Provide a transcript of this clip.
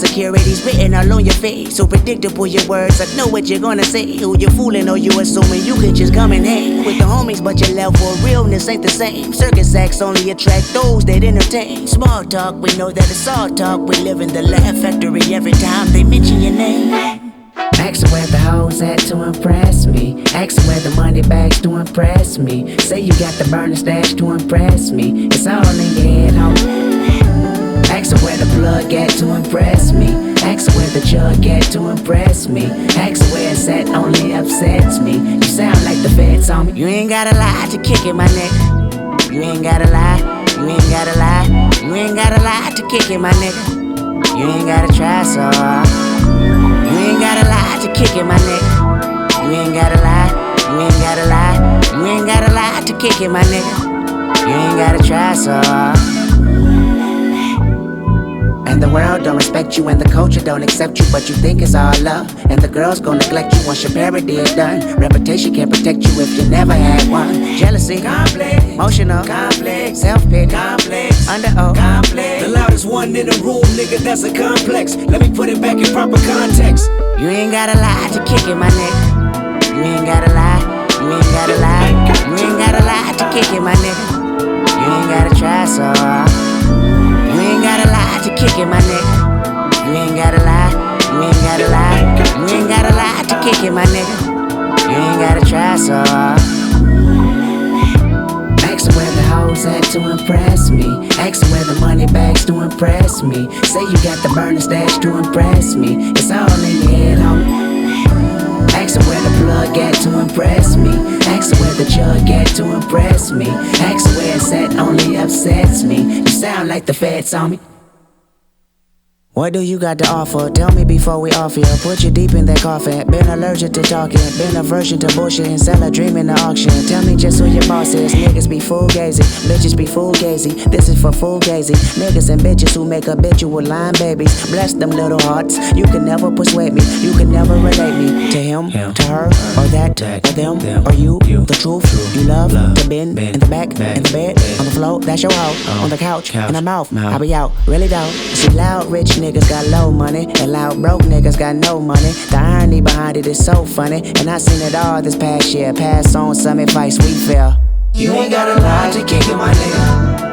insecurities written all on your face. So predictable your words, I know what you're gonna say. Who you fooling or you assuming you can just come and hang with the homies, but your level of realness ain't the same. Circus acts only attract those that entertain. Small talk, we know that it's all talk. We live in the laugh factory every time they mention your name. Ask where the hoes at to impress me. Ask where the money bags to impress me. Say you got the burner stash to impress me. It's all in your head, homie. Ask where the plug at to impress me. Ask where the jug at to impress me. Ask where it's at only upsets me. You sound like the feds on me. You ain't gotta lie to kick it, my nigga. You ain't gotta lie. You ain't gotta lie. You ain't gotta lie to kick it, my nigga. You ain't gotta try so hard. You ain't gotta lie to kick it, my nigga. You ain't gotta lie. You ain't gotta lie. You ain't gotta lie to kick it, my nigga. You ain't gotta try so hard. And the world don't respect you and the culture don't accept you, but you think it's all love. And the girls gon' neglect you once your parody is done. Reputation can't protect you if you never had one. Jealousy, complex, emotional, complex, self-pity, complex, under complex. The loudest one in the room, nigga, that's a complex. Let me put it back in proper context. You ain't gotta lie to kick it, my nigga. You ain't gotta lie. You ain't gotta lie. You ain't gotta lie to kick it, my nigga. You ain't gotta try so hard. You ain't gotta lie to kick it, my nigga. You ain't gotta lie. You ain't gotta lie. You ain't gotta lie to kick it, my nigga. You ain't gotta try so hard. Ask where the hoes at to impress me. Ask where the money bags to impress me. Say you got the burner stash to impress me. It's all in your head, homie. Ask where the plug at to impress me. Ask where the jug at to impress me. Ask where it's at only upsets me. You sound like the feds on me. What do you got to offer? Tell me before we off here. Put you deep in that coffin. Been allergic to talking. Been aversion to bullshit and sell a dream in the auction. Tell me just who your boss is. Niggas be fugazi. Bitches be fugazi. This is for fugazi. Niggas and bitches who make habitual line babies. Bless them little hearts. You can never persuade me. You can never relate me to him, to her, or that, or them, or you. The truth. You love to bend in the back, in the bed, on the floor. That's your hoe. On the couch, in the mouth. I be out. Really don't. See loud rich niggas got low money, and loud broke niggas got no money. The irony behind it is so funny, and I seen it all this past year. Pass on some advice we feel. You ain't gotta lie to kick it, my nigga.